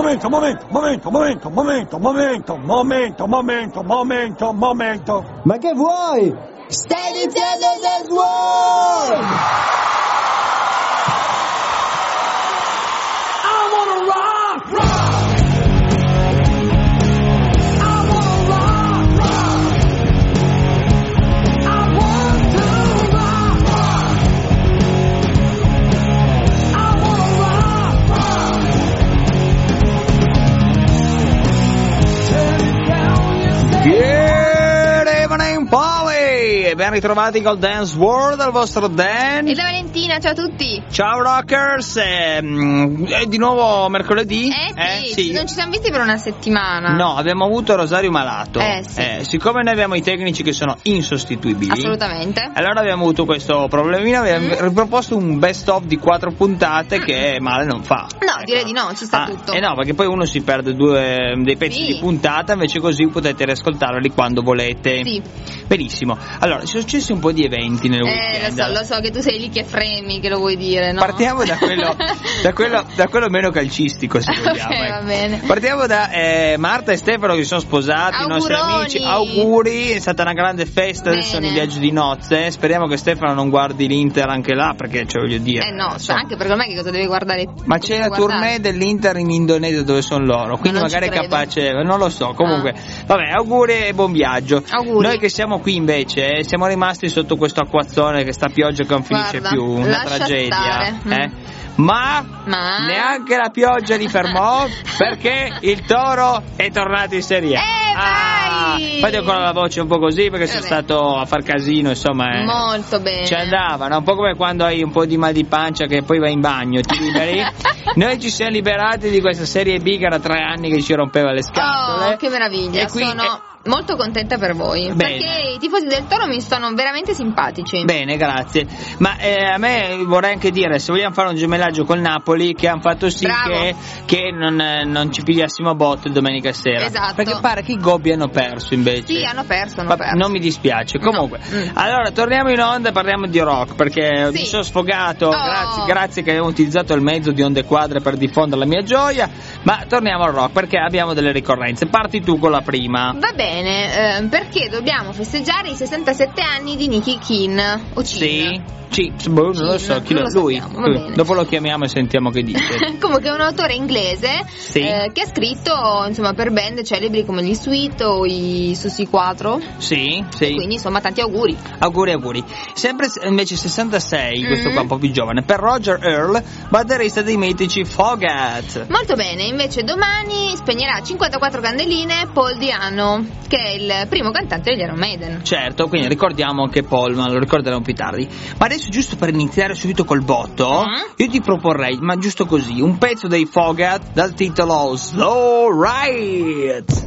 Ma che vuoi? Stai iniziando il Dance World! I wanna rock, rock! Ben ritrovati col Dance World al vostro Dan e da Valentina, ciao a tutti. Ciao Rockers, è di nuovo mercoledì? Sì, non ci siamo visti per una settimana. No, abbiamo avuto Rosario malato. Sì. Siccome noi abbiamo i tecnici che sono insostituibili, assolutamente, allora abbiamo avuto questo problemino. Abbiamo riproposto un best of di 4 puntate che male non fa. No, direi di no, ci sta tutto. No, perché poi uno si perde dei pezzi di puntata, invece così potete riascoltarli quando volete. Sì. Benissimo. Allora, sono successi un po' di eventi nel weekend. Lo so che tu sei lì che fremi, che lo vuoi dire, no? Partiamo da quello meno calcistico, se vogliamo. Okay, va bene. Partiamo da Marta e Stefano che si sono sposati, i nostri amici. Auguri, è stata una grande festa, adesso sono in viaggio di nozze. Speriamo che Stefano non guardi l'Inter anche là, perché voglio dire. No, anche perché ormai che cosa deve guardare? Ma c'è la tournée dell'Inter in Indonesia dove sono loro, quindi magari è capace, non lo so. Comunque, vabbè, auguri e buon viaggio. Auguri. Noi che siamo qui invece siamo rimasti sotto questo acquazzone, che sta pioggia che non finisce più, una tragedia. Ma neanche la pioggia li fermò, perché il Toro è tornato in Serie A. Poi ho ancora la voce un po' così perché sono stato a far casino, insomma. Molto bene. Ci andava, no? Un po' come quando hai un po' di mal di pancia che poi vai in bagno, ti liberi. Noi ci siamo liberati di questa Serie B che era 3 anni che ci rompeva le scatole. Oh, che meraviglia. E qui molto contenta per voi. Bene. Perché i tifosi del Toro mi sono veramente simpatici. Bene, grazie. Ma a me vorrei anche dire, se vogliamo fare un gemellaggio col Napoli, che hanno fatto sì che non ci pigliassimo a botte domenica sera. Esatto. Perché pare che i Gobbi hanno perso invece. Sì, hanno perso. Non mi dispiace. Comunque, allora torniamo in onda e parliamo di rock, perché mi sono sfogato. Grazie che abbiamo utilizzato il mezzo di Onde Quadre per diffondere la mia gioia. Ma torniamo al rock, perché abbiamo delle ricorrenze. Parti tu con la prima. Va bene. Perché dobbiamo festeggiare i 67 anni di Nicky Keane o Chin. Non lo so, chi lui. Dopo lo chiamiamo e sentiamo che dice. Comunque è un autore inglese che ha scritto insomma per band celebri come gli Sweet o i Susi 4. Sì. Quindi insomma tanti auguri. Auguri. Sempre invece 66, questo qua un po' più giovane, per Roger Earl, batterista dei mitici Fogat. Molto bene, invece domani spegnerà 54 candeline Paul Di'Anno, che è il primo cantante degli Iron Maiden. Certo, quindi ricordiamo anche Paul, ma lo ricorderemo più tardi. Ma adesso, giusto per iniziare subito col botto, io ti proporrei, ma giusto così, un pezzo dei Fogat dal titolo Slow Ride.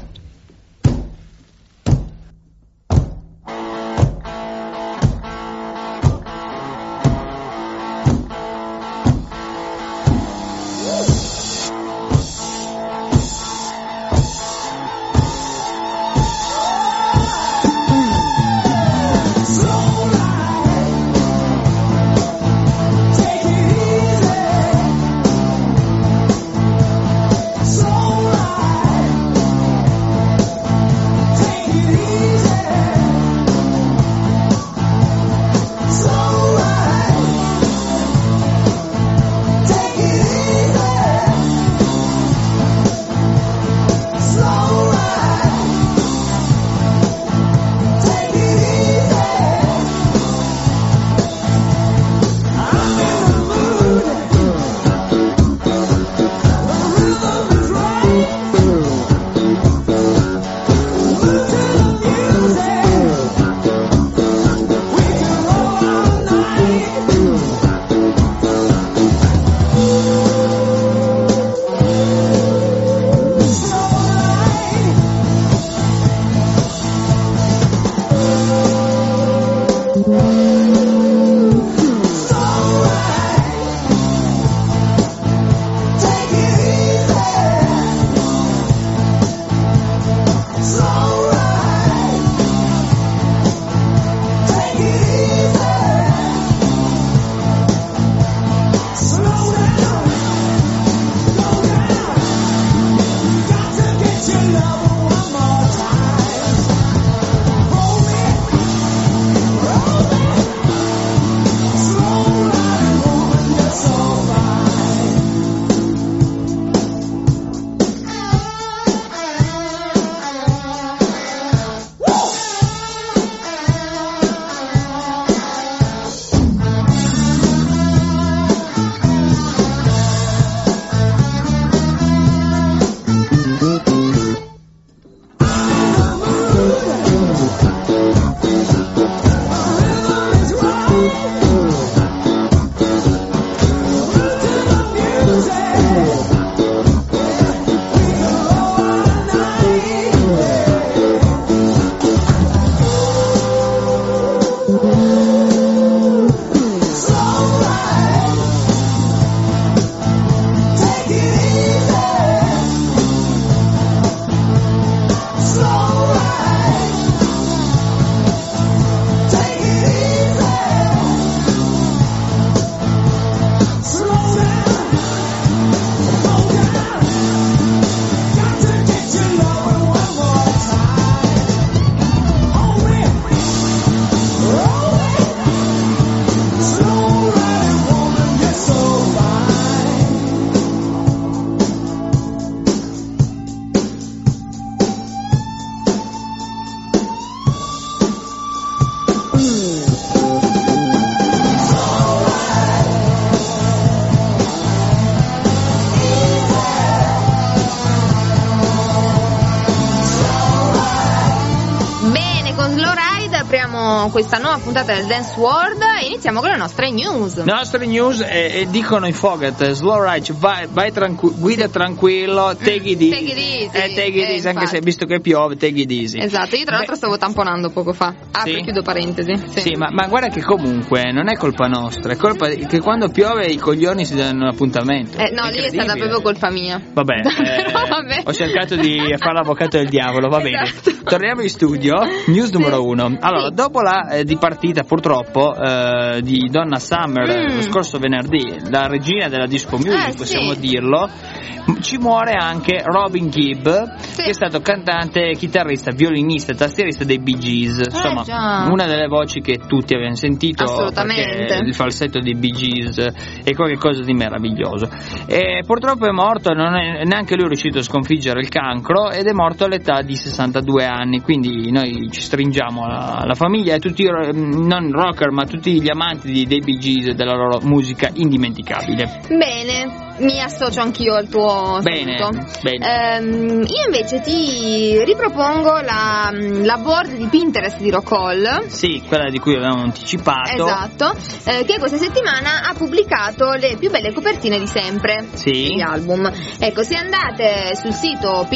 questa nuova puntata del Dance World e iniziamo con le nostre news. Le nostre news dicono i Foget, slow ride, vai guida tranquillo, take it easy. Take it easy, anche se visto che piove, take it easy. Esatto, io tra l'altro stavo tamponando poco fa. Apro e chiudo parentesi. Sì, ma guarda che comunque non è colpa nostra, è colpa che quando piove i coglioni si danno un appuntamento. No, lì è stata proprio colpa mia. Vabbè, vabbè. Ho cercato di fare l'avvocato del diavolo, va bene. Esatto. Torniamo in studio, news numero 1. Allora, dopo la dipartita purtroppo di Donna Summer lo scorso venerdì, la regina della disco music, possiamo dirlo, ci muore anche Robin Gibb, che è stato cantante, chitarrista, violinista e tastierista dei Bee Gees. Insomma, una delle voci che tutti abbiamo sentito. Assolutamente. Il falsetto dei Bee Gees è qualcosa di meraviglioso. E purtroppo è morto, non è neanche lui riuscito a sconfiggere il cancro ed è morto all'età di 62 anni. Quindi noi ci stringiamo alla famiglia e tutti, non rocker, ma tutti gli amanti dei Bee Gees e della loro musica indimenticabile. Bene. Mi associo anch'io al tuo saluto. Bene. Io invece ti ripropongo la board di Pinterest di Rock Hall. Sì, quella di cui avevamo anticipato. Esatto, che questa settimana ha pubblicato le più belle copertine di sempre degli album. Ecco, se andate sul sito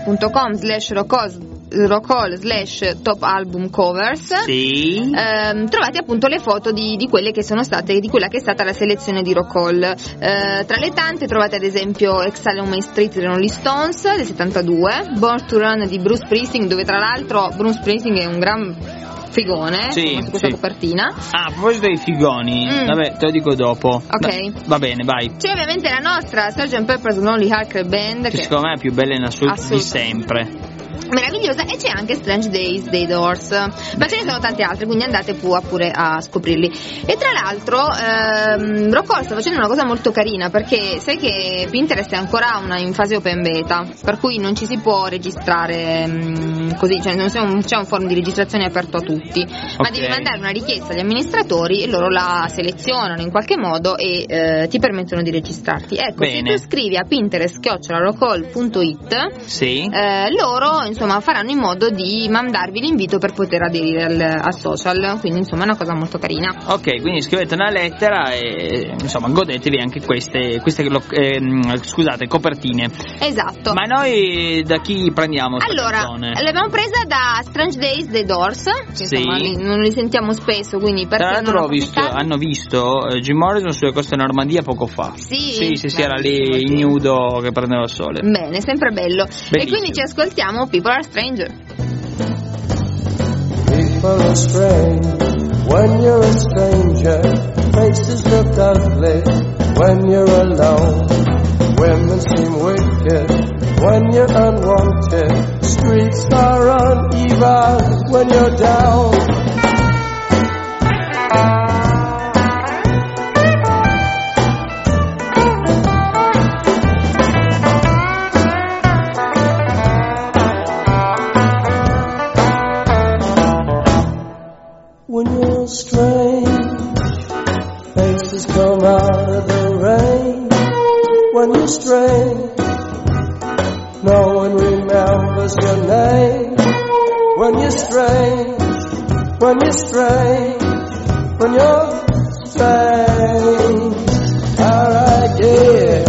pinterest.com/rockhall/top album covers, trovate appunto le foto di quelle che sono state, di quella che è stata la selezione di Rock Hall. Tra le tante trovate ad esempio Exile on Main Street dei Rolling Stones del 72, Born to Run di Bruce Springsteen, dove tra l'altro Bruce Springsteen è un gran figone su questa copertina. A proposito dei figoni, vabbè, te lo dico dopo. Ok. Va bene, vai. C'è ovviamente la nostra Sgt. Pepper's Lonely Hearts Club Band, che secondo me è la più bella in assoluto di sempre. Meravigliosa, e c'è anche Strange Days dei Doors, ma ce ne sono tante altre, quindi andate pure a scoprirli. E tra l'altro Rock Hall sta facendo una cosa molto carina, perché sai che Pinterest è ancora in fase open beta, per cui non ci si può registrare così, cioè non c'è un forum di registrazione aperto a tutti, ma devi mandare una richiesta agli amministratori e loro la selezionano in qualche modo e ti permettono di registrarti. Ecco, se tu scrivi a pinterest@rockhall.it, loro insomma faranno in modo di mandarvi l'invito per poter aderire al social, quindi insomma è una cosa molto carina. Ok, quindi scrivete una lettera e insomma godetevi anche queste copertine. Esatto. Ma noi da chi prendiamo? Allora, l'abbiamo presa da Strange Days dei Doors, che insomma non li sentiamo spesso, quindi per tra l'altro hanno visto Jim Morrison sulle coste Normandia poco fa. Sì, era lì ignudo che prendeva il sole. Bene, sempre bello. Bellissimo. E quindi ci ascoltiamo People Are Stranger. People are strange when you're a stranger. Faces look ugly when you're alone. Women seem wicked when you're unwanted. Streets are uneven when you're down. When you're strange, faces come out of the rain. When you're strange, no one remembers your name. When you're strange, when you're strange, when you're strange. Alright, yeah.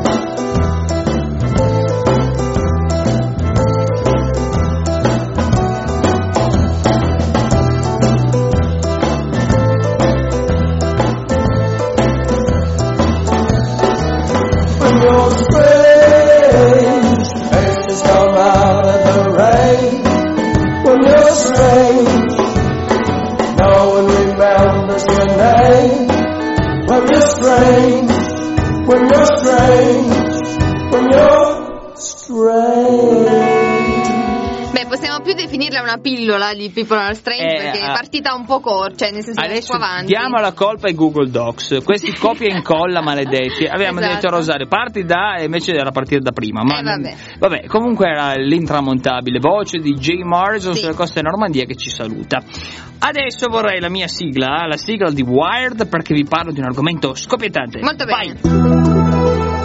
Possiamo più definirla una pillola di People Are Strange, perché è partita un po' cioè nel senso adesso un po' avanti. Diamo la colpa ai Google Docs, questi copia e incolla maledetti. Avevamo detto a Rosario parti da, e invece era partire da prima, ma vabbè, comunque era l'intramontabile voce di Jim Morrison sulle coste Normandia che ci saluta. Adesso vorrei la mia sigla, la sigla di Wired, perché vi parlo di un argomento scoppiettante. Molto bene. Vai.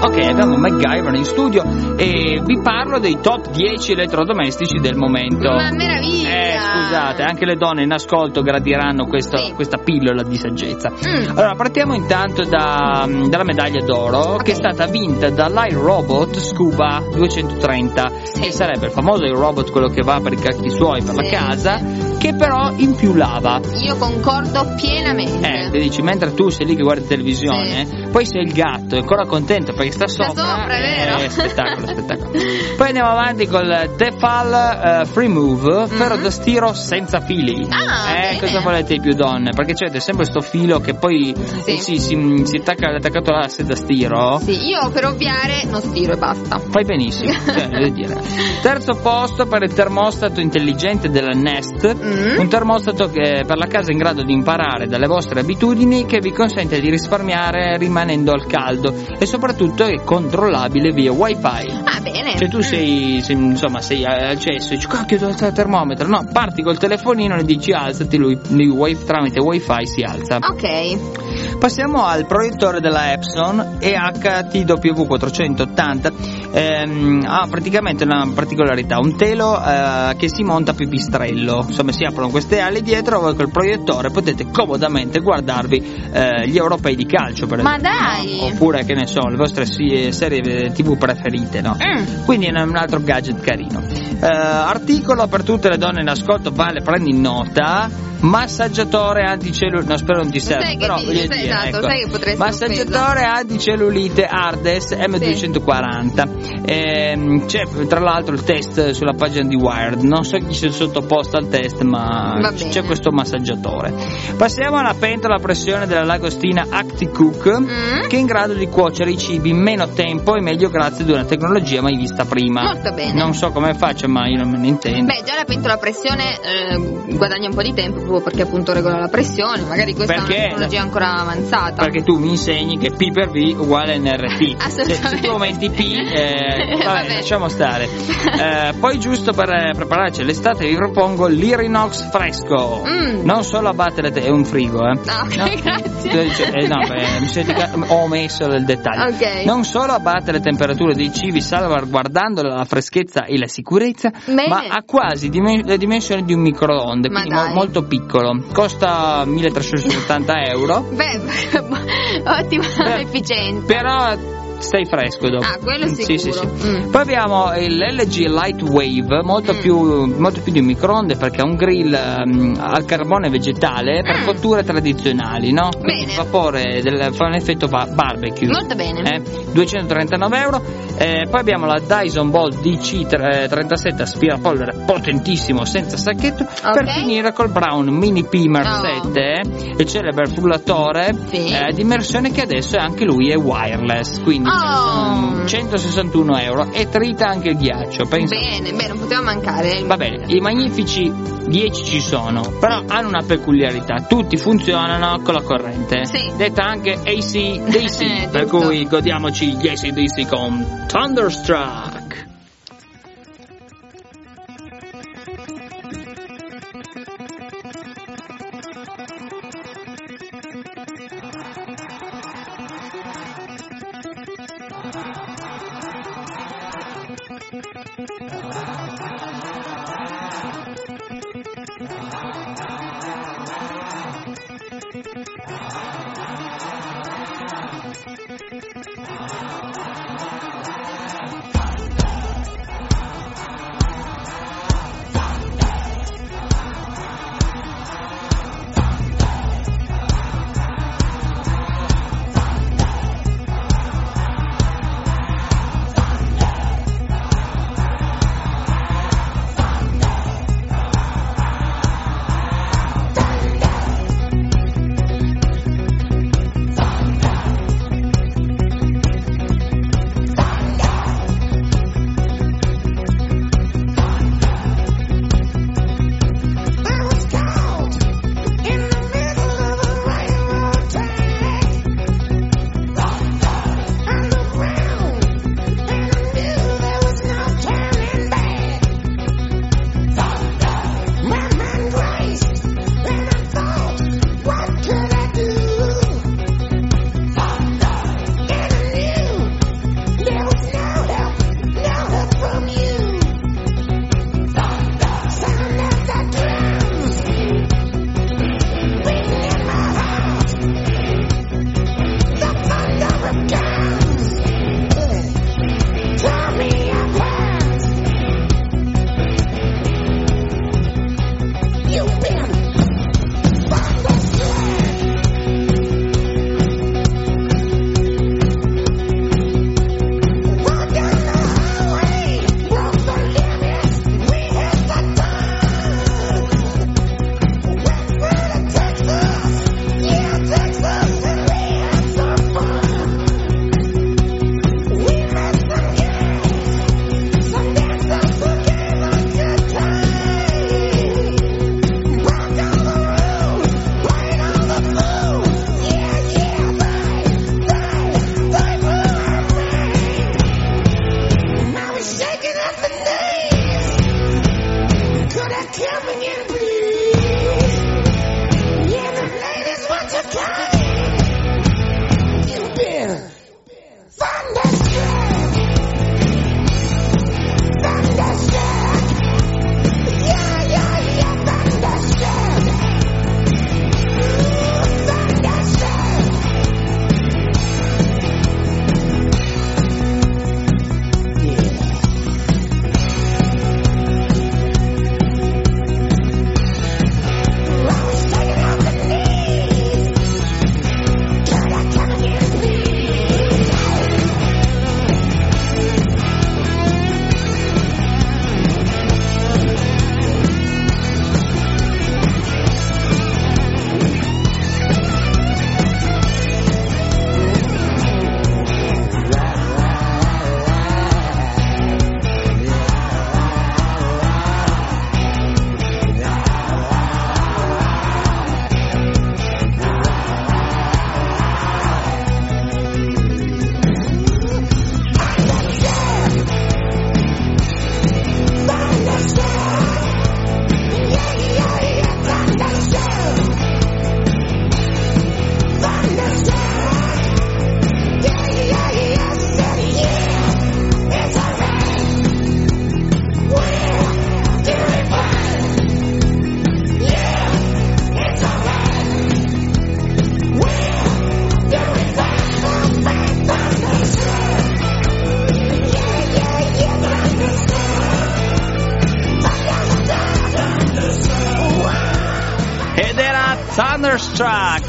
Ok, abbiamo MacGyver in studio e vi parlo dei top 10 elettrodomestici del momento. Ma meraviglia! Scusate, anche le donne in ascolto gradiranno questa pillola di saggezza. Allora, partiamo intanto dalla medaglia d'oro, che è stata vinta dall'iRobot Scuba 230, che sarebbe il famoso iRobot, quello che va per i cacchi suoi per la casa, che però in più lava. Io concordo pienamente. Dici, mentre tu sei lì che guardi televisione, poi sei il gatto, è ancora contento perché sta sopra, è vero. Spettacolo. Poi andiamo avanti col Tefal Free Move, ferro da stiro senza fili. Cosa volete di più, donne? Perché c'è sempre sto filo che poi si attaccato all'asse da stiro. Sì, io per ovviare non stiro e basta. Fai benissimo, devo dire. Terzo posto per il termostato intelligente della Nest, un termostato che per la casa è in grado di imparare dalle vostre abitudini, che vi consente di risparmiare rimanendo al caldo e soprattutto è controllabile via wifi. Ah, bene. Cioè tu sei al accesso e dici, cacchio, dove sta il termometro? No, parti col telefonino e dici alzati, lui tramite wifi si alza. Ok. Passiamo al proiettore della Epson EHTW480. Ha praticamente una particolarità, un telo che si monta a pipistrello. Insomma, si aprono queste ali dietro, voi col proiettore potete comodamente guardarvi gli europei di calcio, per esempio. Ma dai! No? Oppure, che ne so, le vostre serie TV preferite, no? Quindi è un altro gadget carino. Articolo per tutte le donne in ascolto, vale, prendi nota: massaggiatore anticellulite, no, spero non ti serve, però voglio dire, esatto, sai che potresti massaggiatore anticellulite Ardes M240. C'è tra l'altro il test sulla pagina di Wired, non so chi si è sottoposto al test, ma c'è questo massaggiatore. Passiamo alla pentola a pressione della Lagostina ActiCook, che è in grado di cuocere i cibi in meno tempo e meglio grazie ad una tecnologia mai vista prima. Molto bene. Non so come faccia, ma io non me ne intendo. Beh, già la pentola a pressione guadagna un po' di tempo perché appunto regola la pressione, magari questa è una tecnologia ancora avanzata. Perché tu mi insegni che P per V uguale NRT. Assolutamente. Se tu aumenti P, vabbè, lasciamo stare. Poi, giusto per prepararci l'estate, vi propongo l'Irinox Fresco. Non solo abbatte è un frigo, ok, grazie. Ho omesso il dettaglio. Okay. Non solo abbatte le temperature dei cibi salvaguardando la freschezza e la sicurezza, ma ha quasi le dimensioni di un microonde, quindi molto piccolo. Costa 1.370 euro. Beh, ottima efficienza. Però stai fresco dopo. Quello sicuro. Sì. Poi abbiamo l'LG Lightwave, molto più di un microonde, perché ha un grill al carbone vegetale per cotture tradizionali, no? Bene. Il vapore fa un effetto barbecue. Molto bene. 239 euro. Poi abbiamo la Dyson Bolt DC37 aspirapolvere potentissimo senza sacchetto. Per finire col Braun Mini Pimer 7, il celebre frullatore di immersione, che adesso anche lui è wireless, quindi 161 euro e trita anche il ghiaccio. Bene, non poteva mancare. Va bene, i magnifici 10 ci sono, però hanno una peculiarità: tutti funzionano con la corrente, detta anche AC/DC, per cui godiamoci gli AC/DC con Thunderstruck.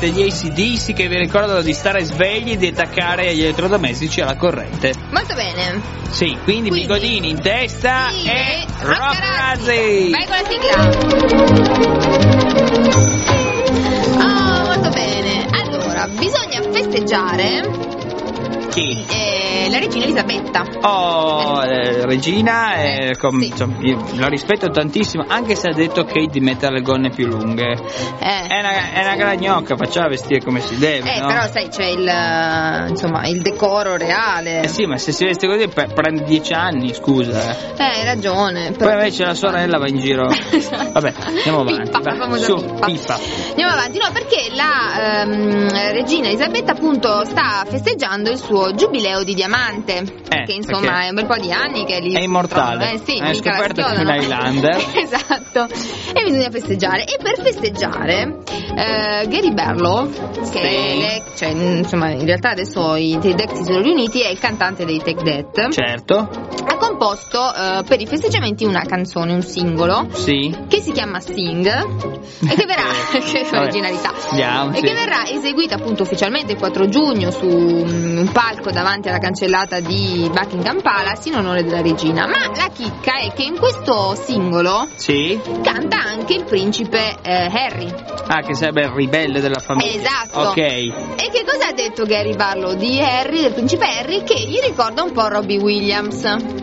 degli AC/DC che vi ricordano di stare svegli e di attaccare gli elettrodomestici alla corrente. Molto bene. Sì, quindi bigodini in testa e Rockerazzi. Vai con la sigla. Oh, molto bene. Allora, bisogna festeggiare la regina Elisabetta. Oh, regina, sì. insomma, io la rispetto tantissimo, anche se ha detto Kate di mettere le gonne più lunghe. È una gragnocca, facciamola vestire come si deve, no? Però sai, c'è il decoro reale. Sì, ma se si veste così prende 10 anni, scusa. Hai ragione. Poi invece la sorella va in giro. Vabbè, andiamo avanti. Pippa. Andiamo avanti, no, perché la regina Elisabetta appunto sta festeggiando il suo giubileo di diamante, che insomma è un bel po' di anni che è immortale. Sì, è scoperto che è un Highlander. Esatto. E bisogna festeggiare. E per festeggiare Gary Barlow, che cioè, insomma, in realtà adesso i Take That si sono riuniti, è il cantante dei Take That. Certo. Ha composto per i festeggiamenti una canzone, un singolo, che si chiama Sing, e che verrà che originalità. Che verrà eseguita appunto ufficialmente il 4 giugno su un palco davanti alla cancellata di Buckingham Palace in onore della regina. Ma la chicca è che in questo singolo canta anche il principe Harry. Che sarebbe il ribelle della famiglia. Esatto. Ok. E che cosa ha detto Gary Barlow di Harry, del principe Harry? Che gli ricorda un po' Robbie Williams.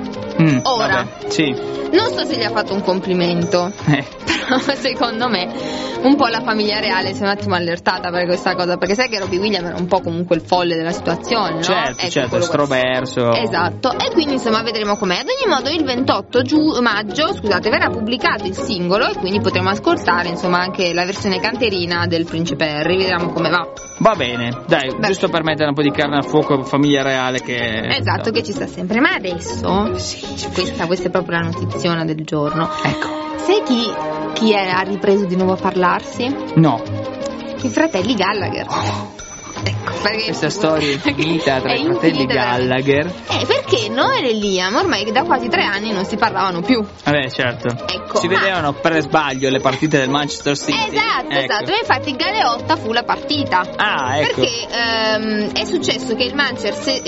Ora, non so se gli ha fatto un complimento, però secondo me un po' la famiglia reale si è un attimo allertata per questa cosa, perché sai che Robbie Williams era un po' comunque il folle della situazione, no? Certo, estroverso. Esatto, e quindi insomma vedremo com'è. Ad ogni modo il 28 maggio verrà pubblicato il singolo e quindi potremo ascoltare insomma anche la versione canterina del principe Harry, vediamo come va. Va bene, dai, giusto per mettere un po' di carne al fuoco, famiglia reale che... Esatto, che ci sta sempre. Ma adesso, questa è proprio la notiziona del giorno. Ecco. Sai chi ha ripreso di nuovo a parlarsi? No. I fratelli Gallagher. Ecco, perché questa storia è infinita tra i fratelli Gallagher. Perché Noel e Liam ormai da quasi 3 anni non si parlavano più. Vabbè, certo. Ecco, si vedevano per sbaglio le partite del Manchester City. Esatto. E infatti Galeotta fu la partita. Ecco. Perché è successo che il Manchester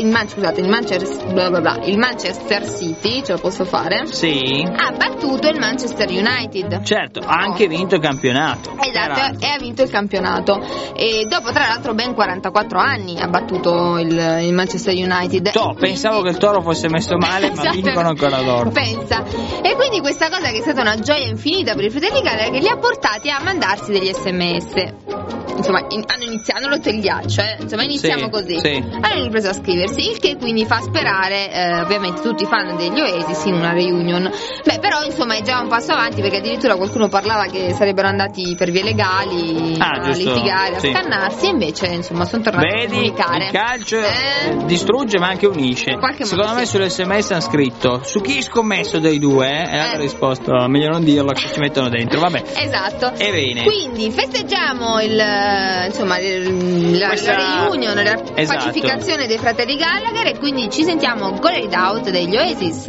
City, ce lo posso fare? Sì. Ha battuto il Manchester United. Certo, ha anche vinto il campionato. Esatto, e ha vinto il campionato. E dopo tra l'altro ben 44 anni ha battuto il Manchester United. Pensavo che il Toro fosse messo male, ma vincono ancora loro. Pensa. E quindi questa cosa, che è stata una gioia infinita per i fratelli Gallagher, che li ha portati a mandarsi degli SMS. Insomma, hanno rotto il ghiaccio, insomma, iniziamo così. Hanno ripreso a scriversi, il che quindi fa sperare ovviamente tutti i fan degli Oasis in una reunion. Però insomma è già un passo avanti, perché addirittura qualcuno parlava che sarebbero andati per vie legali a litigare, a scannarsi, e invece insomma sono tornati a comunicare. Il calcio distrugge ma anche unisce. Secondo me sull'SMS hanno scritto: su chi scommesso dei due? E hanno risposto: meglio non dirlo, che ci mettono dentro. Vabbè. Esatto. E bene. Quindi festeggiamo la reunion, la pacificazione dei fratelli Gallagher, e quindi ci sentiamo Get It Out degli Oasis.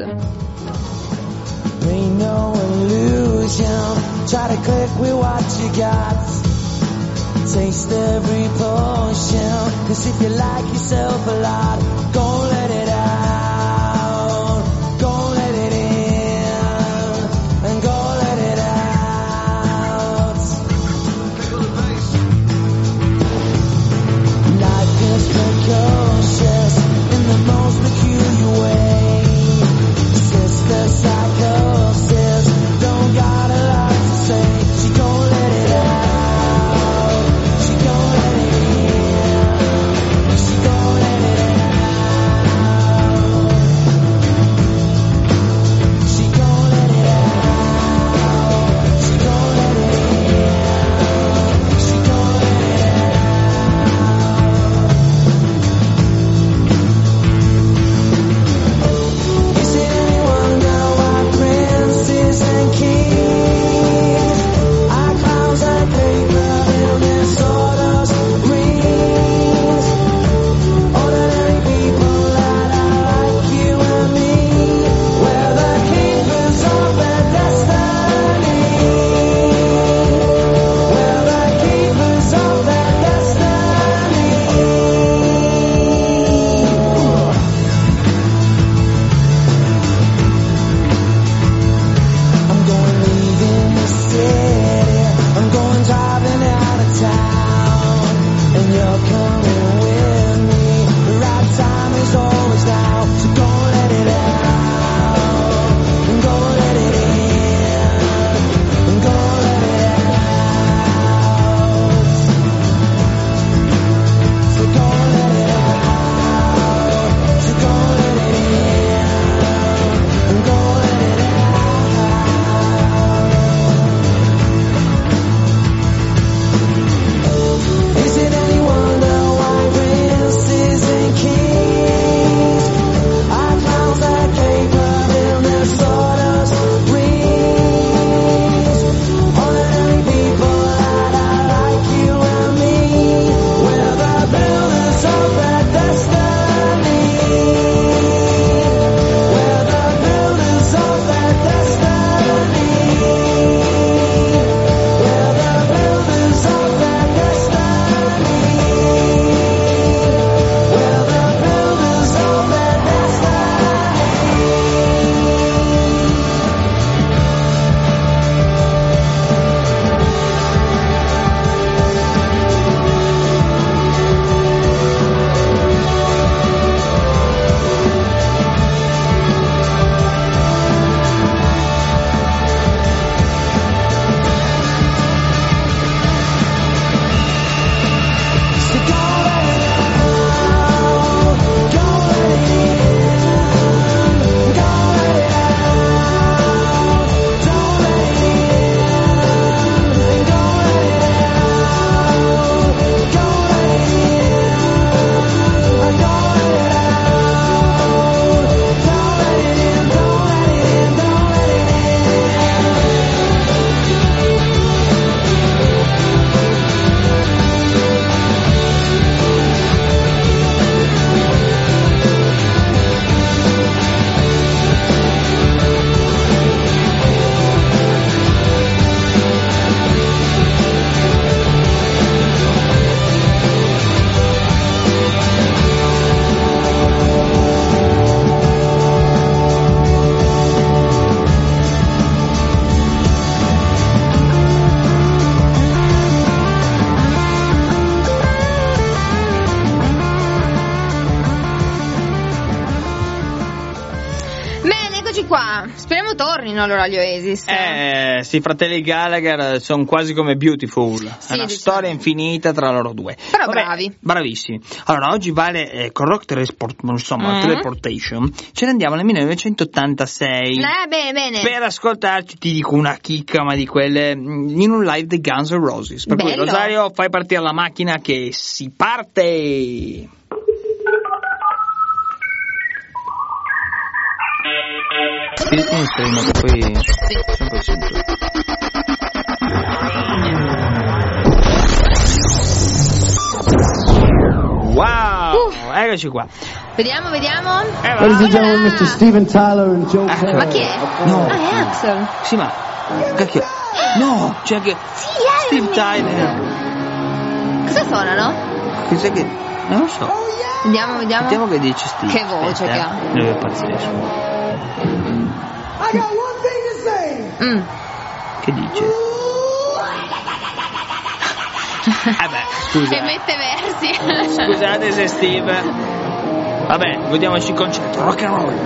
Ain't no illusion. Try to click with what you got. Taste every potion. 'Cause if you like yourself a lot, go let it out. Go let it in. And go let it out. Life is precocious in the most peculiar way. Sister psychosis, don't got a lot to say. She gon' let it out. She gon' let it in. She gon' let it out. She gon' let it out. She gon' let it in. She gon' let it out. tornino allora gli Oasis. Sì, fratelli Gallagher sono quasi come Beautiful, sì, è una storia infinita tra loro due. Però bravi. Bravissimi. Allora, oggi vale con Rock Teleportation, ce ne andiamo nel 1986. Bene. Per ascoltarci ti dico una chicca, ma di quelle, in un live dei Guns N' Roses. Per cui, Rosario, fai partire la macchina che si parte! Spiriti in stream, che poi sempre sento. Wow, eccoci qua. Vediamo. Ladies and gentlemen, Mr. Steven Tyler and Joe Perry. Ma chi è? No. È Axl. Sì, ma cacchio. No, c'è anche Steve Tyler. Cosa suonano? Chissà che, non lo so. Vediamo. Vediamo che dice Steve. Che voce che ha. È pazzesco. I got one thing to say. Che dice? Vabbè, scusa. E mette versi. Scusate se Steve. Vabbè, godiamoci il concetto. Rock and roll.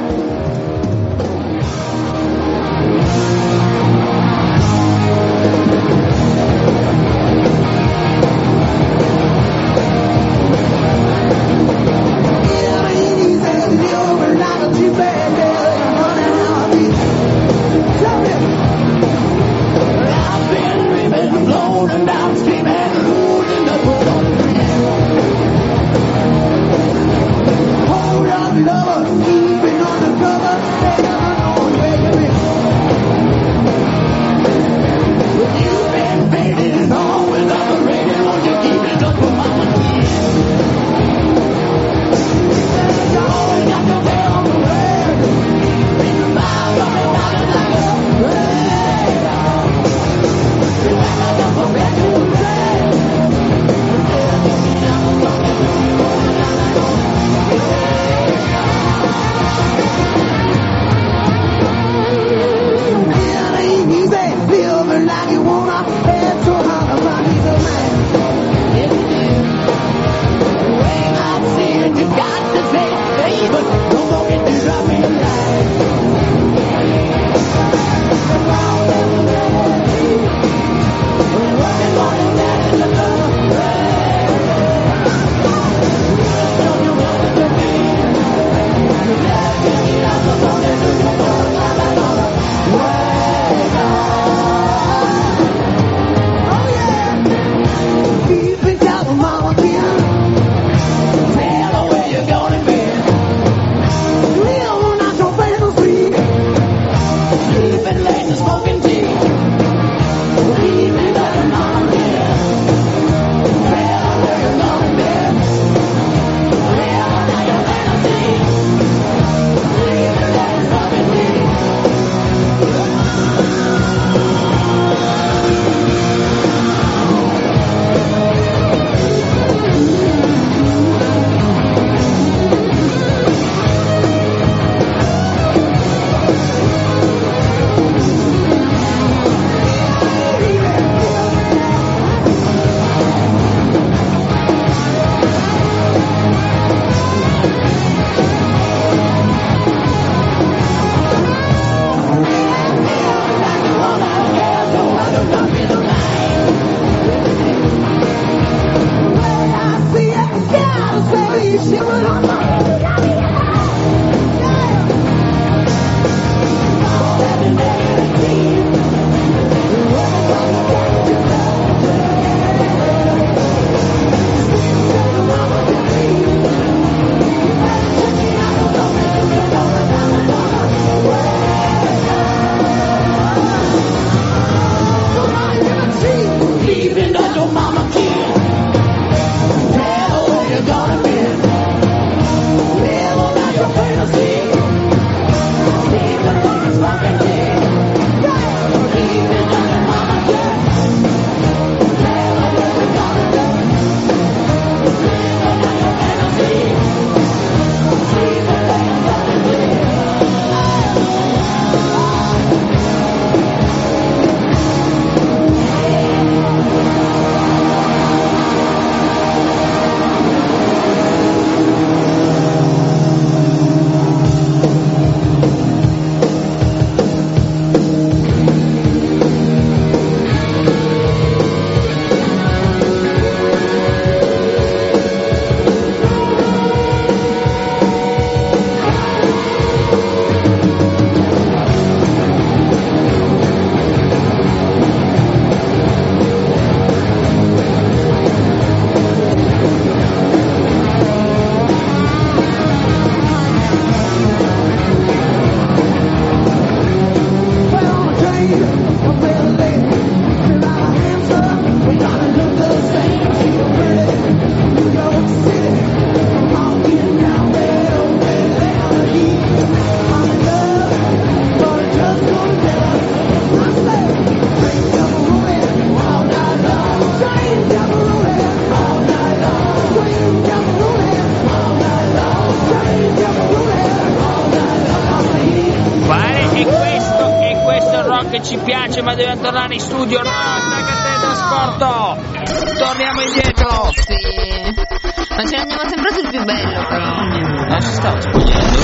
Vai, e questo è il rock che ci piace, ma dobbiamo tornare in studio. No, stacca te trasporto. Torniamo indietro. Sì. Ma ce ne andiamo sempre sul più bello, però. Non si stava spogliando.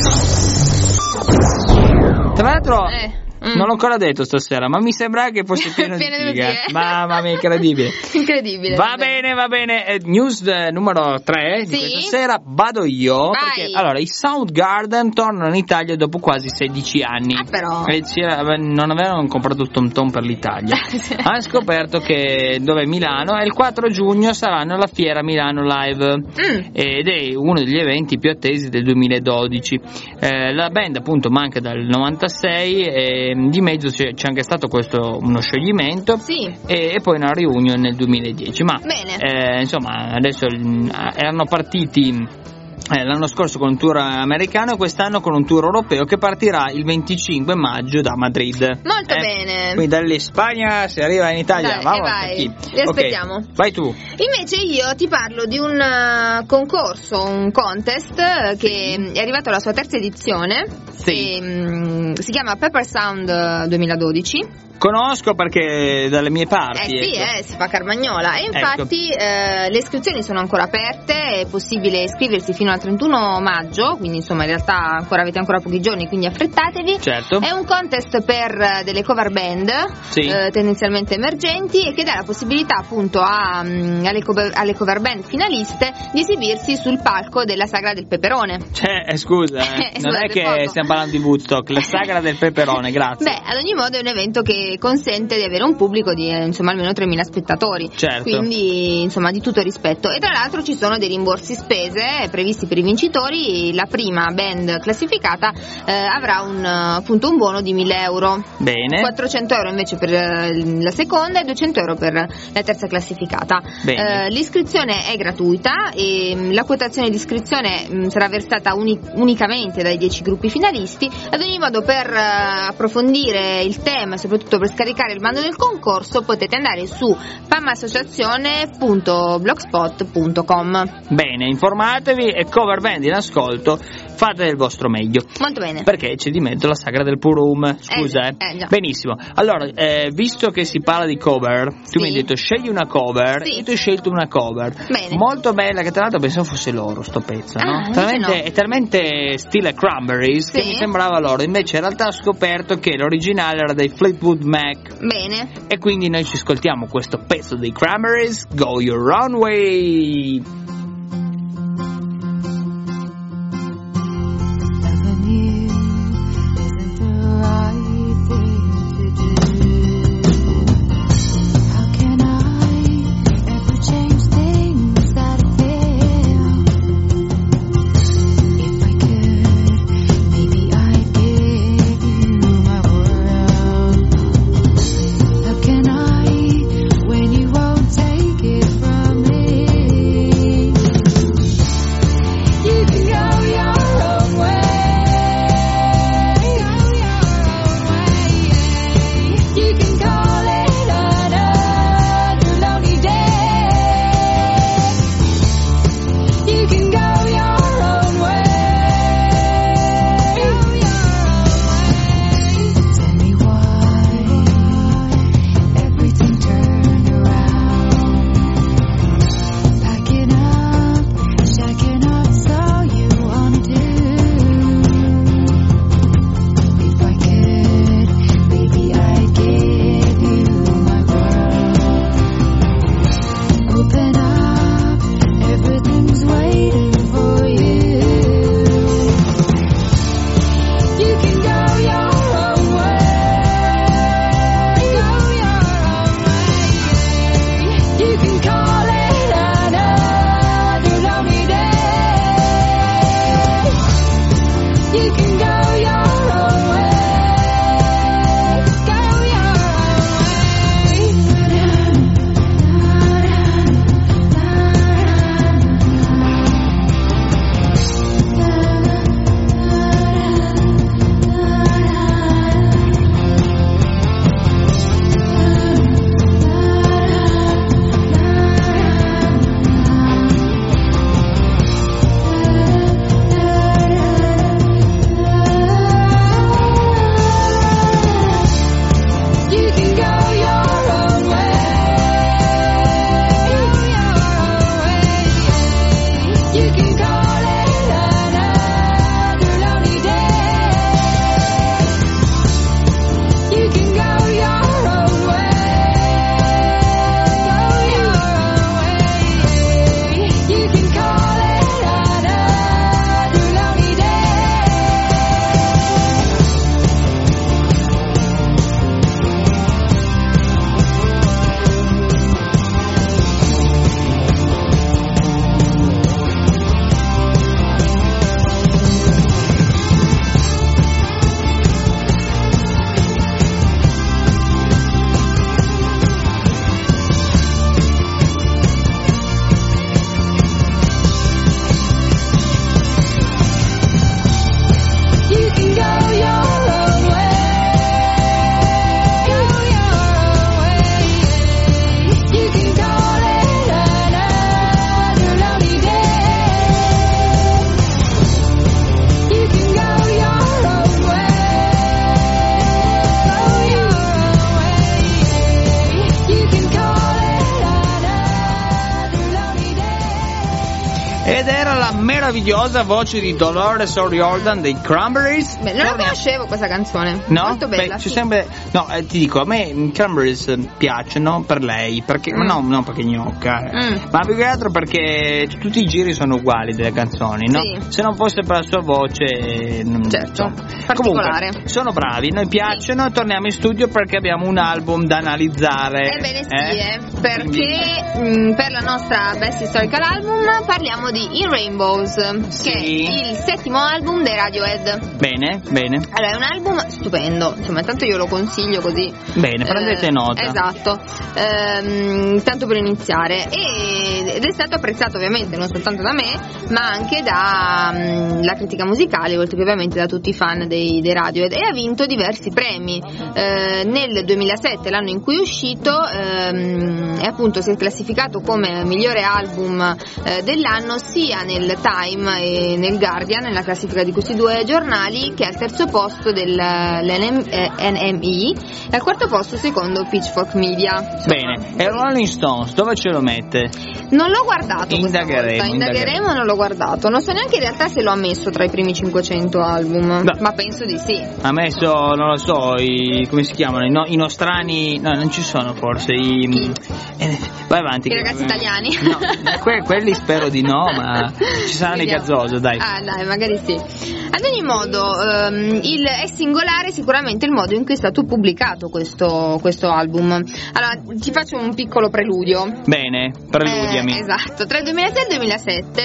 Tra l'altro non l'ho ancora detto stasera, ma mi sembra che fosse pieno di fighe. Mamma mia, incredibile. Incredibile. Va bene. News numero 3 di questa sera vado io. Vai. Perché allora i Soundgarden tornano in Italia dopo quasi 16 anni. Però. Non avevano comprato Tom Tom per l'Italia. Hanno scoperto che dove è Milano e il 4 giugno saranno alla Fiera Milano Live. Ed è uno degli eventi più attesi del 2012. La band appunto manca dal 96 e di mezzo c'è anche stato uno scioglimento e poi una reunion nel 2010, ma insomma adesso erano partiti l'anno scorso con un tour americano e quest'anno con un tour europeo che partirà il 25 maggio da Madrid. Molto bene. Quindi dall'Espagna si arriva in Italia. Vai. Li aspettiamo. Okay. Vai tu. Invece io ti parlo di un concorso, un contest che è arrivato alla sua terza edizione. Sì. Si chiama Pepper Sound 2012. Conosco perché dalle mie parti. Si fa Carmagnola. E infatti le iscrizioni sono ancora aperte, è possibile iscriversi fino al 31 maggio, quindi insomma in realtà avete ancora pochi giorni, quindi affrettatevi. Certo. È un contest per delle cover band, tendenzialmente emergenti, e che dà la possibilità appunto alle cover band finaliste di esibirsi sul palco della Sagra del Peperone. Scusa, non è che stiamo parlando di Woodstock, la Sagra del Peperone, grazie. Beh, ad ogni modo è un evento che consente di avere un pubblico di almeno 3.000 spettatori, quindi insomma di tutto rispetto. E tra l'altro ci sono dei rimborsi spese previsti per i vincitori. La prima band classificata avrà un buono di 1.000 euro, bene, 400 euro invece per la seconda e 200 euro per la terza classificata. L'iscrizione è gratuita e la quotazione di iscrizione sarà versata unicamente dai 10 gruppi finalisti. Ad ogni modo, per approfondire il tema e soprattutto per scaricare il bando del concorso potete andare su pamassociazione.blogspot.com. Bene, informatevi e cover band in ascolto, fate del vostro meglio. Molto bene. Perché c'è di mezzo la Sagra del Purum. Scusa, già. Benissimo. Allora, visto che si parla di cover, tu mi hai detto scegli una cover e tu hai scelto una cover. Bene. Molto bella, che tra l'altro pensavo fosse loro sto pezzo, no? È talmente stile Cranberries che mi sembrava loro, invece in realtà ho scoperto che l'originale era dei Fleetwood Mac. Bene. E quindi noi ci ascoltiamo questo pezzo dei Cranberries, Go Your Own Way. When you won't take it from me. Ed era la meravigliosa voce di Dolores O'Riordan dei Cranberries. Beh, non la conoscevo questa canzone. No? Molto bella. Beh, c'è sempre... No, ti dico, a me i Cranberries piacciono per lei, perché ma no, non perché gnocca, ma più che altro perché tutti i giri sono uguali delle canzoni, no? Sì. Se non fosse per la sua voce, certo, particolare. Comunque, sono bravi, noi piacciono, sì. Torniamo in studio perché abbiamo un album da analizzare. Ebbene sì, perché per la nostra Best Historical Album parliamo di In Rainbows, sì. Che è il 7° album dei Radiohead. Bene, bene. Allora, è un album stupendo, insomma, intanto io lo consiglio così. Bene, prendete nota. Esatto, tanto per iniziare. Ed è stato apprezzato ovviamente non soltanto da me, ma anche da critica musicale, oltre che ovviamente da tutti i fan dei Radiohead, e ha vinto diversi premi. Nel 2007, l'anno in cui è uscito, e appunto si è classificato come migliore album dell'anno sia nel Time e nel Guardian, nella classifica di questi due giornali, che è al terzo posto dell'NME e al quarto posto secondo Pitchfork Media. Bene, e Rolling Stones dove ce lo mette? Non l'ho guardato Indagheremo, non l'ho guardato, non so neanche in realtà se lo ha messo tra i primi 500 album. No. Ma penso di sì. Ha messo, non lo so, come si chiamano, i nostrani, no, non ci sono forse vai avanti. I ragazzi italiani? No, quelli spero di no, ma ci saranno i Gazzoso, dai. Ah, dai, magari sì. Ad ogni modo, è singolare sicuramente il modo in cui è stato pubblicato questo album. Allora, ti faccio un piccolo preludio. Bene, preludiami. Esatto, tra il 2006 e il 2007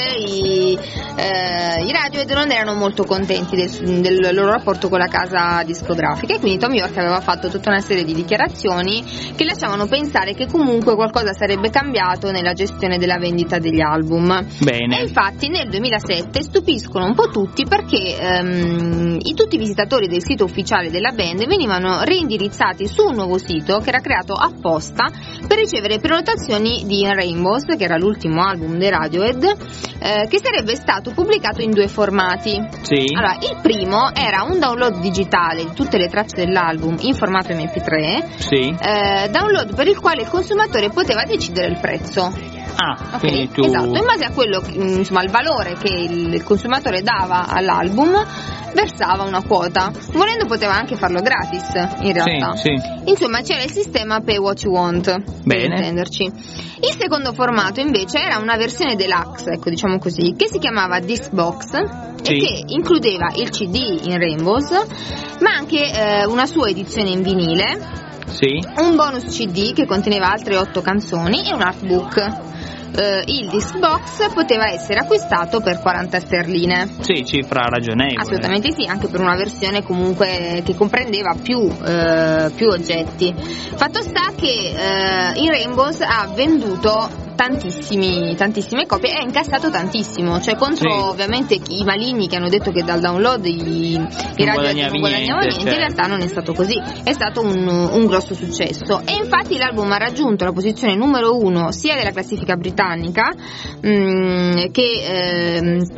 i Radiohead non erano molto contenti del loro rapporto con la casa discografica, e quindi Thom Yorke aveva fatto tutta una serie di dichiarazioni che lasciavano pensare che comunque qualcosa sarebbe cambiato nella gestione della vendita degli album. Bene. E infatti nel 2007 stupiscono un po' tutti perché tutti i visitatori del sito ufficiale della band venivano reindirizzati su un nuovo sito che era creato apposta per ricevere prenotazioni di In Rainbows, che era l'ultimo album dei Radiohead, che sarebbe stato pubblicato in 2 formati. Sì. Allora, il primo era un download digitale di tutte le tracce dell'album in formato MP3, sì. Download per il quale il consumatore poteva decidere il prezzo. Ah, okay. tu... Esatto, in base a quello, insomma, al valore che il consumatore dava all'album, versava una quota. Volendo poteva anche farlo gratis, in realtà. Sì. Insomma, c'era il sistema Pay What You Want. Bene. Per intenderci. Il secondo formato invece era una versione deluxe, ecco, diciamo così, che si chiamava Discbox, sì. E che includeva il CD In Rainbows, ma anche una sua edizione in vinile, sì. Un bonus CD che conteneva altre 8 canzoni e un artbook. Il Discbox poteva essere acquistato per 40 sterline. Sì, cifra ragionevole. Assolutamente sì, anche per una versione comunque che comprendeva più oggetti. Fatto sta che In Rainbows ha venduto tantissime copie e ha incassato tantissimo, cioè contro sì. Ovviamente i maligni che hanno detto che dal download i Radiohead non guadagnavano niente, certo. In realtà non è stato così, è stato un grosso successo, e infatti l'album ha raggiunto la posizione numero 1 sia della classifica britannica che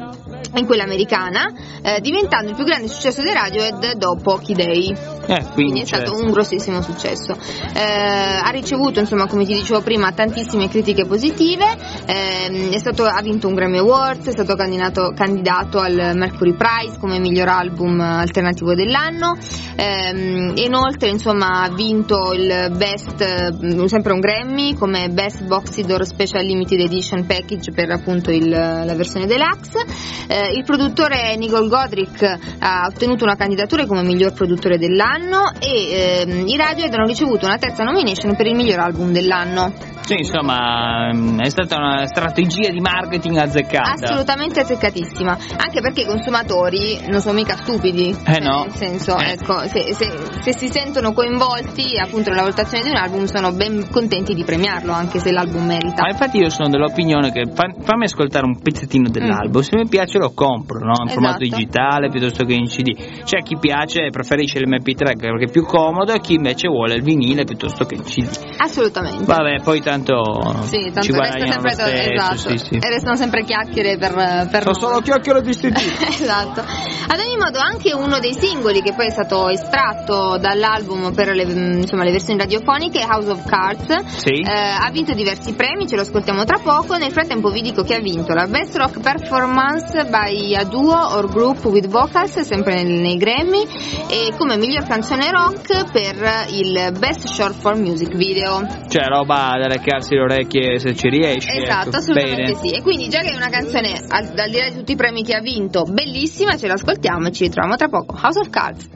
in quella americana, diventando il più grande successo dei Radiohead dopo Key Day. Quindi è stato un grossissimo successo. Ha ricevuto, insomma, come ti dicevo prima, tantissime critiche positive, ha vinto un Grammy Awards, è stato candidato al Mercury Prize come miglior album alternativo dell'anno, inoltre, insomma, ha vinto il sempre un Grammy come Best Boxed or Special Limited Edition Package per appunto la versione deluxe. Il produttore Nigel Godrich ha ottenuto una candidatura come miglior produttore dell'anno e i Radiohead hanno ricevuto una terza nomination per il miglior album dell'anno. Sì, insomma, è stata una strategia di marketing azzeccata. Assolutamente azzeccatissima, anche perché i consumatori non sono mica stupidi. No. Nel senso, ecco, se si sentono coinvolti appunto nella valutazione di un album, sono ben contenti di premiarlo, anche se l'album merita. Ma infatti io sono dell'opinione che fammi ascoltare un pezzettino dell'album, se mi piace lo compro, no? In formato digitale piuttosto che in CD. C'è chi piace, preferisce l'MP3 perché è più comodo, e chi invece vuole il vinile piuttosto che il CD. Assolutamente. Vabbè, poi tanto ci guadagniamo lo stesso, esatto. sì. E restano sempre chiacchiere per sono solo chiacchiere di CD. Esatto. Ad ogni modo, anche uno dei singoli che poi è stato estratto dall'album per le versioni radiofoniche, House of Cards, sì. Ha vinto diversi premi, ce lo ascoltiamo tra poco. Nel frattempo vi dico che ha vinto la Best Rock Performance by a Duo or Group with Vocals, sempre nei Grammy, e come miglior canzone rock per il Best Short Form Music Video. Cioè roba da leccarsi le orecchie se ci riesci. Esatto, ecco. assolutamente. Bene. Sì. E quindi, già che è una canzone, al di là di tutti i premi che ha vinto, bellissima, ce l'ascoltiamo e ci ritroviamo tra poco. House of Cards.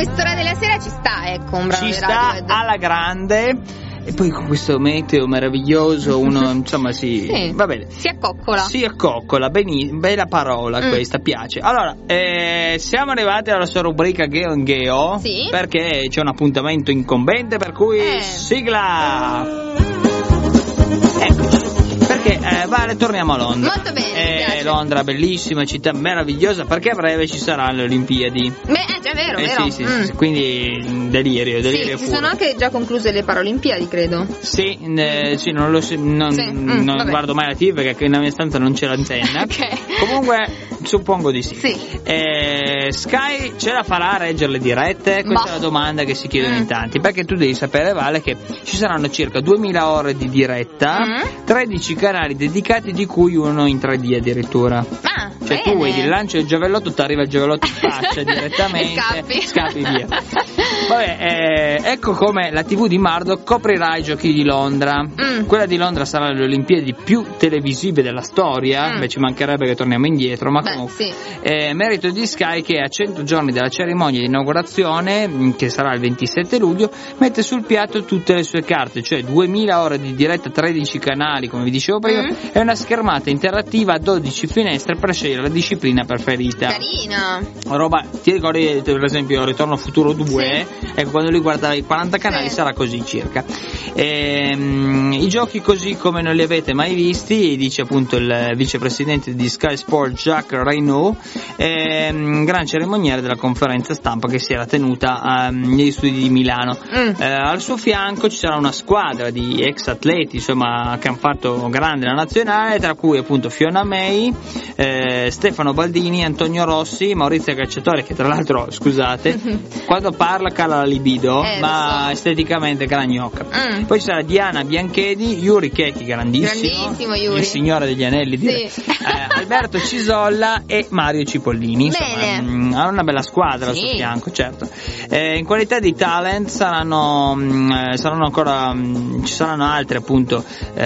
quest'ora della sera ci sta, ecco, un brano ci di sta Radiohead. alla grande. E poi con questo meteo meraviglioso uno insomma sì, va bene, si accoccola, bella parola questa, piace. Allora siamo arrivati alla sua rubrica Geo, sì, perché c'è un appuntamento incombente, per cui sigla. Eccoci. Perché Vale, torniamo a Londra. Molto bene, Londra, bellissima città, meravigliosa, perché a breve ci saranno le Olimpiadi. Beh, già vero, vero. Sì, quindi delirio sì, si sono anche già concluse le Paralimpiadi, credo. Sì, non guardo mai la TV perché nella mia stanza non c'è l'antenna. Okay. Comunque suppongo di sì. Sky ce la farà a reggere le dirette? Questa è la domanda che si chiedono in tanti, perché tu devi sapere, Vale, che ci saranno circa 2000 ore di diretta, 13 canali dedicati, di cui uno in 3D addirittura. Cioè bene. tu vedi il lancio del giavellotto, ti arriva il giavellotto in faccia direttamente, scappi via. Vabbè, ecco come la TV di Murdoch coprirà i giochi di Londra. Quella di Londra sarà le Olimpiadi più televisive della storia. Beh, ci mancherebbe che torniamo indietro, ma comunque merito di Sky, che a 100 giorni dalla cerimonia di inaugurazione, che sarà il 27 luglio, mette sul piatto tutte le sue carte, cioè 2000 ore di diretta, 13 canali come vi dicevo prima, e una schermata interattiva a 12 finestre per scegliere la disciplina preferita. Carina. Roba, ti ricordi per esempio Ritorno al Futuro 2? Ecco, quando lui guarda i 40 canali sarà così circa. I giochi così come non li avete mai visti, dice appunto il vicepresidente di Sky Sport Jacques Reynaud, gran cerimoniere della conferenza stampa che si era tenuta negli studi di Milano. Al suo fianco ci sarà una squadra di ex atleti, insomma, che hanno fatto grande la nazionale, tra cui appunto Fiona May, Stefano Baldini, Antonio Rossi, Maurizio Cacciatore, che tra l'altro, scusate, quando parla cala la libido, ma esteticamente gnocca. Poi ci sarà Diana Bianchedi, Yuri Checchi, grandissimo Yuri, il signore degli anelli, direi. Alberto Cisolla e Mario Cipollini. Insomma, hanno una bella squadra al suo fianco, certo. In qualità di talent saranno ancora ci saranno altri, appunto,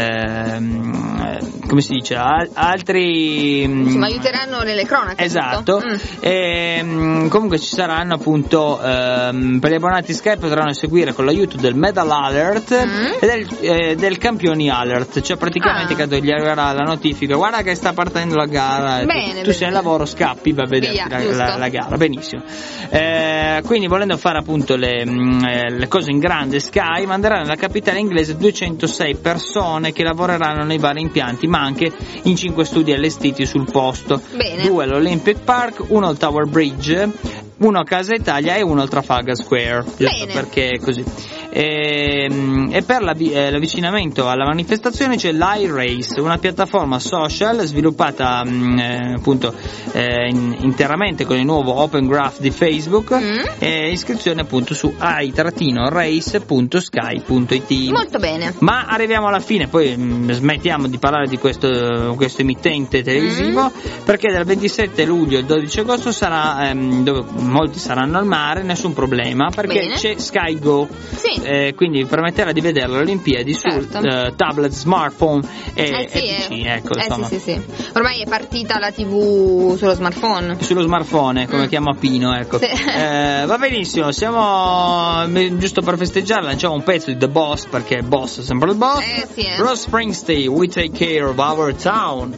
come si dice, altri ma aiuteranno nelle cronache. Esatto. Comunque ci saranno appunto per gli abbonati Sky potranno seguire con l'aiuto del Medal Alert e del Campioni Alert, cioè praticamente quando gli arriverà la notifica, guarda che sta partendo la gara, tu sei al lavoro, scappi, vai a vederti la gara. Benissimo. Quindi, volendo fare appunto le cose in grande, Sky manderà nella capitale inglese 206 persone che lavoreranno nei vari impianti, ma anche in 5 studi allestiti sul posto. 2 all'Olympic Park, 1 al Tower Bridge, 1 a Casa Italia e 1 al Trafalgar Square, perché è così. E per l'avvicinamento alla manifestazione c'è l'iRace, una piattaforma social sviluppata appunto interamente con il nuovo Open Graph di Facebook, e iscrizione appunto su i-race.sky.it. Molto bene. Ma arriviamo alla fine, poi smettiamo di parlare di questo emittente televisivo, perché dal 27 luglio al 12 agosto sarà dove molti saranno al mare, nessun problema, perché c'è Sky Go. Quindi vi permetterà di vedere le Olimpiadi su tablet, smartphone e PC. Ecco, insomma. Sì. Ormai è partita la TV sullo smartphone. Sullo smartphone, come chiama Pino, ecco. Va benissimo, siamo giusto per festeggiare, lanciamo un pezzo di The Boss, perché Boss è sempre il boss. Bruce Springsteen, We Take Care of Our Town.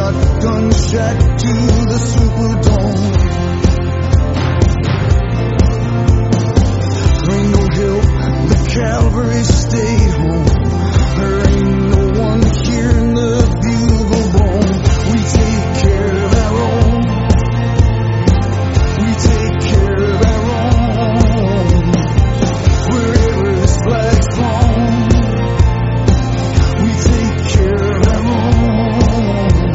shotgun shack to the Superdome. There ain't no help, the cavalry stayed home. There ain't no one here in the bugle bone. We take care of our own. We take care of our own. Wherever this flag's flown, we take care of our own.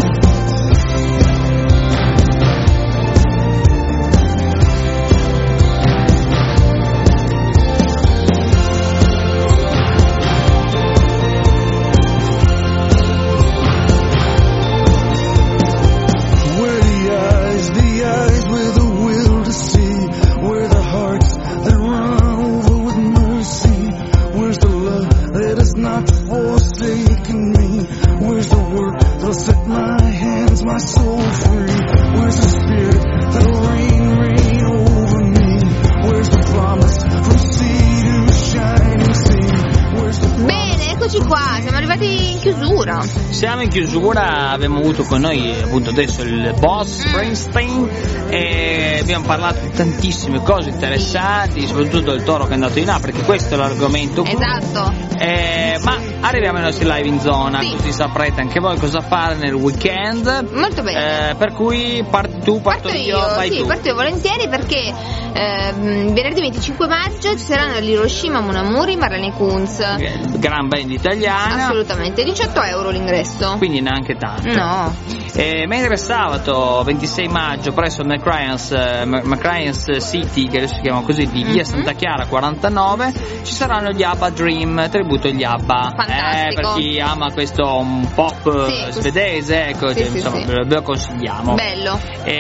The eyes with a will to see, where the hearts that run over with mercy, where's the love that has not forsaken me, where's the work that'll set my hands, my soul free, where's the spirit that'll reign over me, where's the promise from sea to shining sea, where's the promise. Bene, eccoci qua, siamo arrivati in chiusura. Siamo in chiusura, abbiamo avuto con noi appunto adesso il boss Springsteen e abbiamo parlato di tantissime cose interessanti, soprattutto del Toro che è andato in A, perché questo è l'argomento. Esatto. Ma arriviamo ai nostri live in zona, sì, così saprete anche voi cosa fare nel weekend. Molto bene. Per cui parti tu, parto io, vai sì, tu. Parto io volentieri perché venerdì 25 maggio ci saranno all'Hiroshima Mon Amour i Marlene Kunz. Gran band italiana. Assolutamente, 18 euro l'ingresso. Quindi neanche tanto. No. Mentre sabato 26 maggio presso McCrayens City, che adesso si chiama così, di via Santa Chiara 49, ci saranno gli ABBA Dream, tributo agli ABBA. Fantastico. Per chi ama questo un pop svedese, ecco, sì, insomma, sì. ve lo consigliamo. Bello.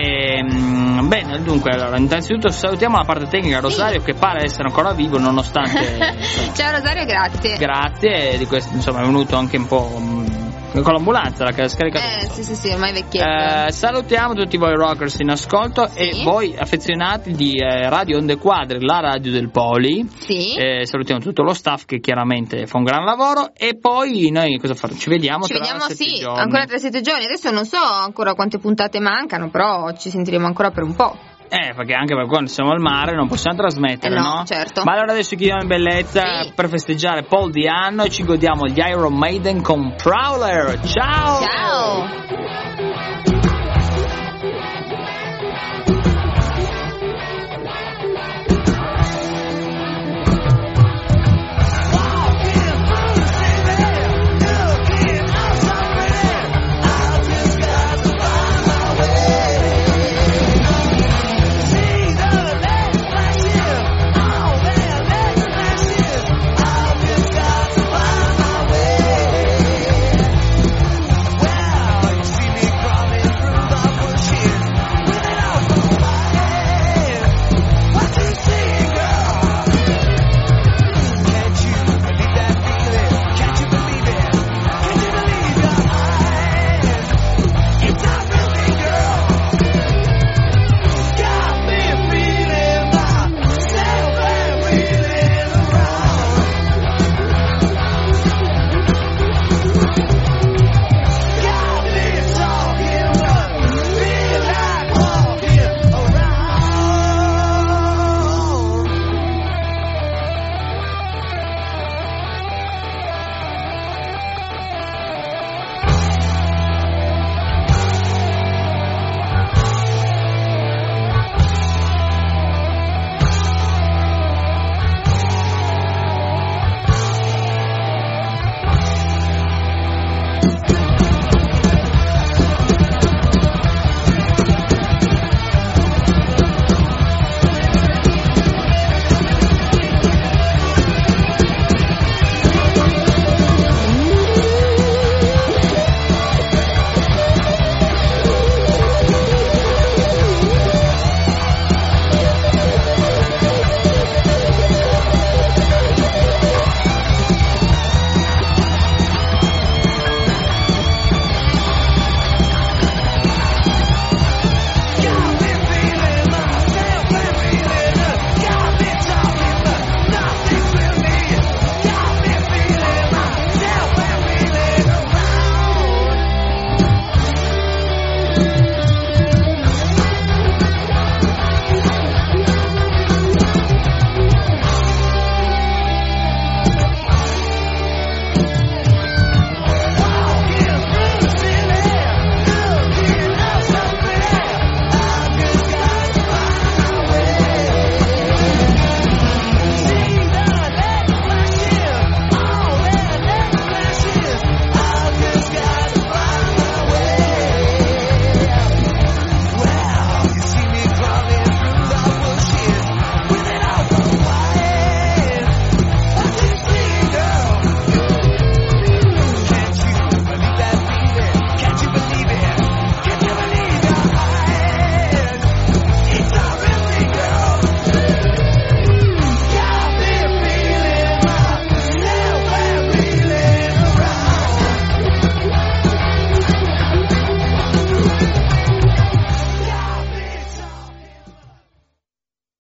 Bene, dunque, allora, innanzitutto salutiamo la parte tecnica, Rosario, che pare essere ancora vivo nonostante. Ciao Rosario, grazie. Grazie, di questo insomma è venuto anche un po'. Con l'ambulanza la scarica. Sì, ormai vecchietto. Salutiamo tutti voi rockers in ascolto e voi affezionati di Radio Onde Quadre, la radio del Poli. Sì. Salutiamo tutto lo staff che chiaramente fa un gran lavoro e poi noi cosa faremo? Ci vediamo tra 7 giorni. Ancora tra 7 giorni. Adesso non so ancora quante puntate mancano, però ci sentiremo ancora per un po'. Perché anche per quando siamo al mare non possiamo trasmettere, no? Certo. Ma allora adesso chiudiamo in bellezza per festeggiare Paul Di Anno e ci godiamo gli Iron Maiden con Prowler. Ciao! Ciao!